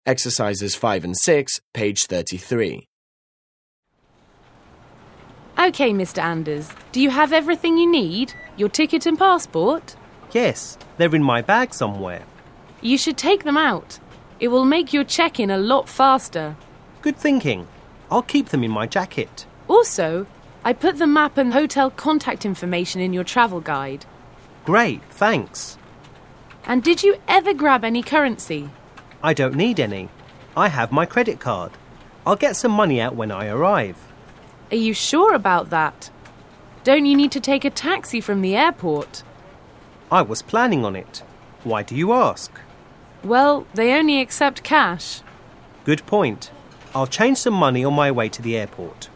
Exercises 5 and 6, page 33. OK, Mr. Anders, do you have everything you need? Your ticket and passport? Yes, they're in my bag somewhere. You should take them out. It will make your check-in a lot faster. Good thinking. I'll keep them in my jacket. Also, I put the map and hotel contact information in your travel guide. Great, thanks. And did you ever grab any currency? I don't need any. I have my credit card. I'll get some money out when I arrive. Are you sure about that? Don't you need to take a taxi from the airport? I was planning on it. Why do you ask? Well, they only accept cash. Good point. I'll change some money on my way to the airport.